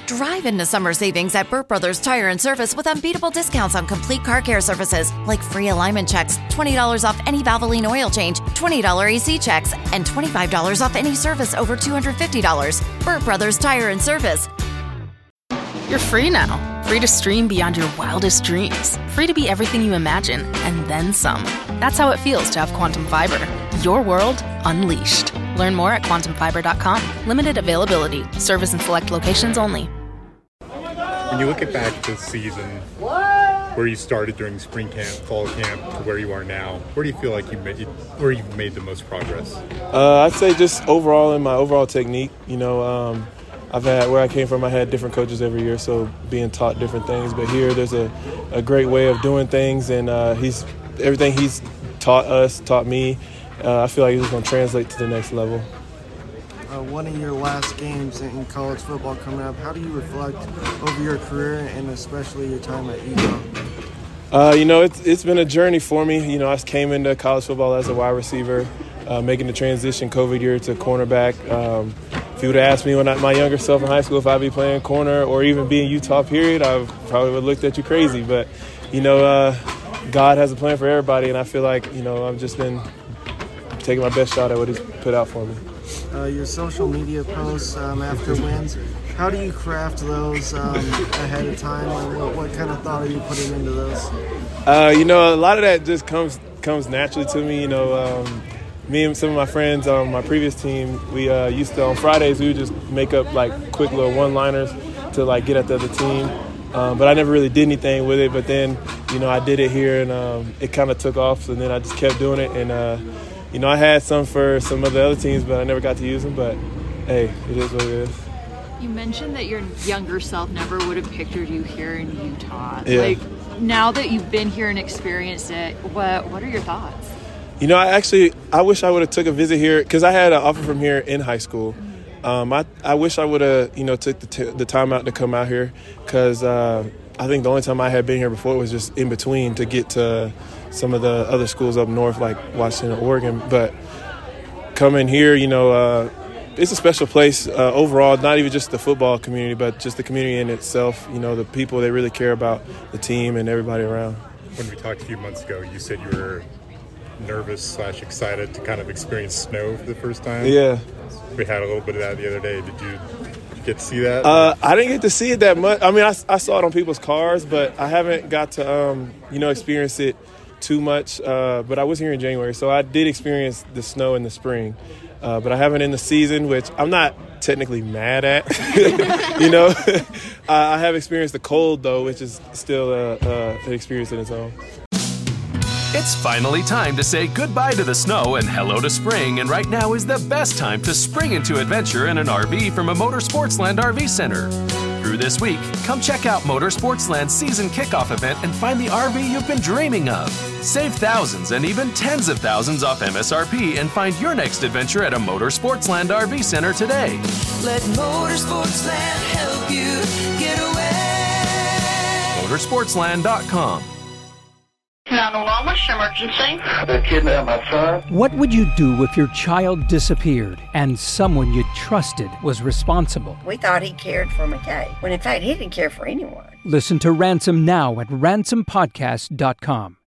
Drive into summer savings at Burt Brothers Tire and Service with unbeatable discounts on complete car care services like free alignment checks, $20 off any Valvoline oil change, $20 AC checks, and $25 off any service over $250. Burt Brothers Tire and Service. You're free now. Free to stream beyond your wildest dreams. Free to be everything you imagine, and then some. That's how it feels to have Quantum Fiber. Your world unleashed. Learn more at quantumfiber.com. Limited availability. Service in select locations only. When you look back at this season, where you started during spring camp, fall camp, to where you are now, where do you feel like you've made the most progress? I'd say just overall in my overall technique. I've had, where I came from, I had different coaches every year, so being taught different things. But here, there's a great way of doing things, and everything he's taught me. I feel like it's going to translate to the next level. One of your last games in college football coming up, how do you reflect over your career and especially your time at Utah? It's been a journey for me. I came into college football as a wide receiver, making the transition COVID year to cornerback. If you would have asked me when my younger self in high school if I'd be playing corner or even be in Utah, period, I probably would have looked at you crazy. But, God has a plan for everybody, and I feel like, I've just been taking my best shot at what he's put out for me. Your social media posts after wins, how do you craft those ahead of time, and what kind of thought are you putting into those? A lot of that just comes naturally to me. Me and some of my friends on my previous team, we used to, on Fridays, we would just make up quick little one-liners to get at the other team. But I never really did anything with it. But then, I did it here, and it kind of took off. So then I just kept doing it. And, I had some for some of the other teams, but I never got to use them. But, hey, it is what it is. You mentioned that your younger self never would have pictured you here in Utah. Yeah. Now that you've been here and experienced it, what are your thoughts? I wish I would have took a visit here because I had an offer from here in high school. I wish I would have, took the time out to come out here because I think the only time I had been here before was just in between to get to some of the other schools up north like Washington, Oregon. But coming here, it's a special place overall, not even just the football community, but just the community in itself. The people, they really care about the team and everybody around. When we talked a few months ago, you said you were nervous/excited to kind of experience snow for the first time. Yeah. We had a little bit of that the other day. Did you get to see that? I didn't get to see it that much. I mean, I saw it on people's cars, but I haven't got to, experience it too much. But I was here in January, so I did experience the snow in the spring. But I haven't in the season, which I'm not technically mad at. I have experienced the cold, though, which is still an experience in its own. It's finally time to say goodbye to the snow and hello to spring, and right now is the best time to spring into adventure in an RV from a Motorsportsland RV Center. Through this week, come check out Motorsportsland's season kickoff event and find the RV you've been dreaming of. Save thousands and even tens of thousands off MSRP and find your next adventure at a Motorsportsland RV Center today. Let Motorsportsland help you get away. Motorsportsland.com. 911, what's your emergency? They kidnapped my son. What would you do if your child disappeared and someone you trusted was responsible? We thought he cared for McKay, when in fact he didn't care for anyone. Listen to Ransom now at ransompodcast.com.